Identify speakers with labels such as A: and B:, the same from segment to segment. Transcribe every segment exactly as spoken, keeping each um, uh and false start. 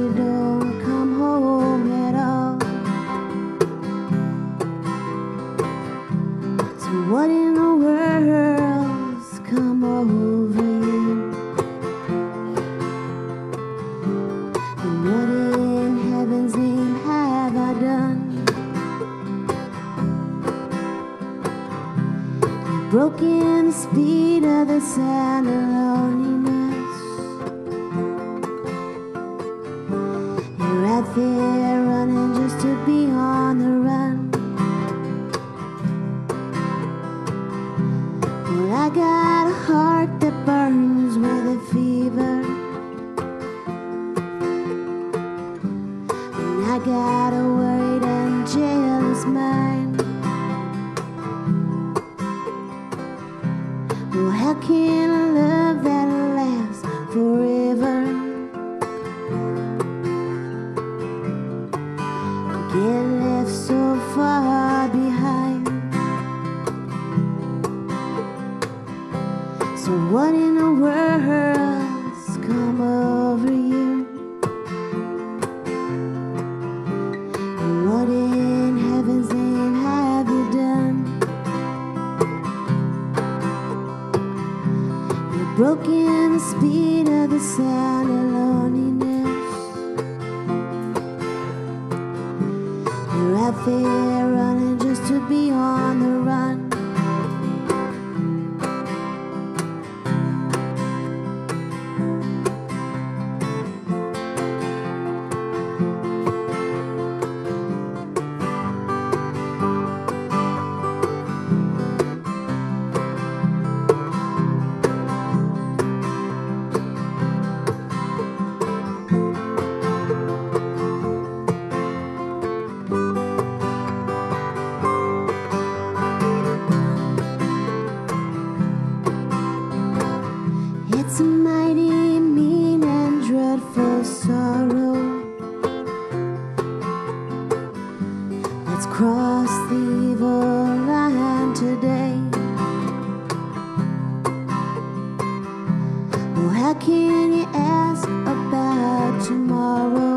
A: you don't come home at all. So what in the world's come over you? And what in heaven's name have I done? You've broken the speed of the sound of loneliness. You're out there running just to be on the run. Well, I got a heart that burns with a fever, and I got a worried and jealous mind. Well, how can a love that lasts forever get left so far behind? So what in the world's come over you? And what in heaven's name have you done? You've broken the speed of the sound of loneliness. You're out there running just to be on the run. It's a mighty mean and dreadful sorrow that's crossed the evil line today. Well, how can you ask about tomorrow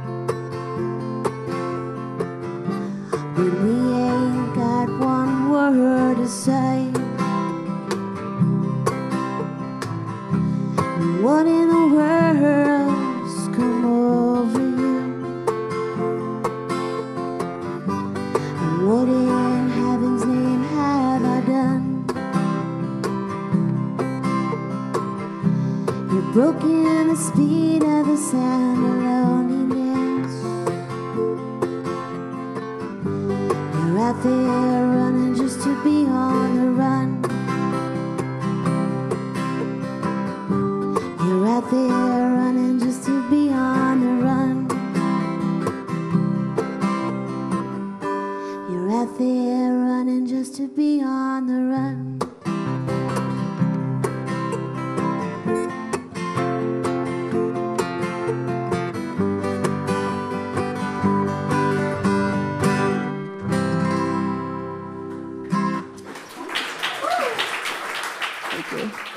A: when we ain't got one word to say? What in the world's come over you? And what in heaven's name have I done? You've broken the speed of the sound of loneliness. You're out there running just to be on the run. You're out there running just to be on the run. You're out there running just to be on the run. Thank you.